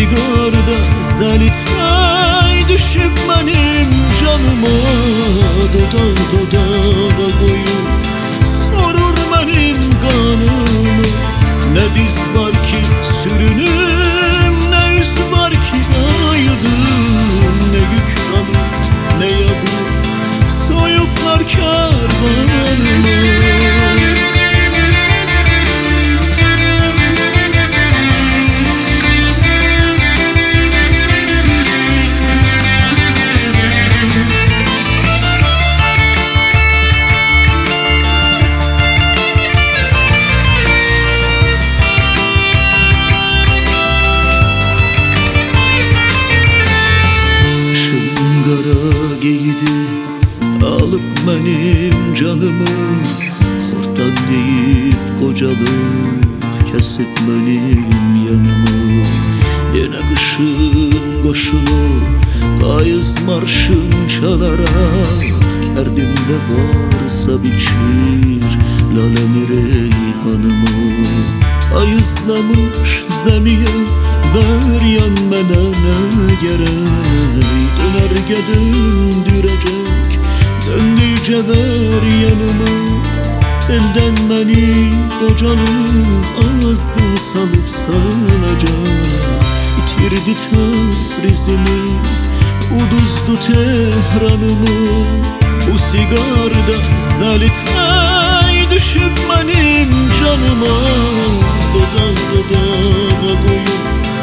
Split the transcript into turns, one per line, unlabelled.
sigarda zalitay düşüp benim canıma, dodağa koyup sorur benim kanımı. Ne biz var ki sürünüm, ne yüz var ki aydım, ne yük alım ne yabu soyuplar kervanımı. Alıp benim canımı, horttan deyip kocalık kesip benim yanımı. Yine kışın koşulup payız marşın çalarak, kerdimde varsa biçir lalemi reyhanımı. Ayızlamış zemiyen ver yan mene ne gerek, döner döndürecek döndüce ver yanımı. Elden beni kocalık azgın salıp salacak, bitirdi Tebrizimi, uduzdu Tehran'ımı. Bu sigarda zalitay düşüp benim canıma, dodağa koyup